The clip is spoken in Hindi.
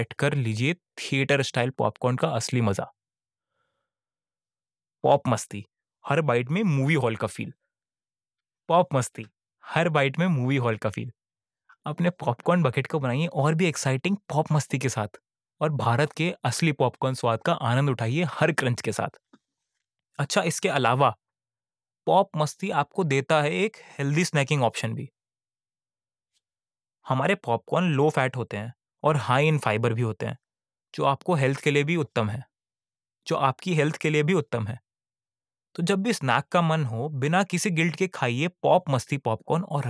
बैठकर लीजिए थिएटर स्टाइल पॉपकॉर्न का असली मजा। पॉप मस्ती, हर बाइट में मूवी हॉल का फील। पॉप मस्ती, हर बाइट में मूवी हॉल का फील। अपने पॉपकॉर्न बकेट को बनाइए और भी एक्साइटिंग पॉप मस्ती के साथ, और भारत के असली पॉपकॉर्न स्वाद का आनंद उठाइए हर क्रंच के साथ। अच्छा, इसके अलावा पॉप मस्ती आपको देता है एक हेल्दी स्नैकिंग ऑप्शन भी। हमारे पॉपकॉर्न लो फैट होते हैं और हाई इन फाइबर भी होते हैं, जो आपको हेल्थ के लिए भी उत्तम है, जो आपकी हेल्थ के लिए भी उत्तम है। तो जब भी स्नैक का मन हो, बिना किसी गिल्ट के खाइए पॉप मस्ती पॉपकॉर्न और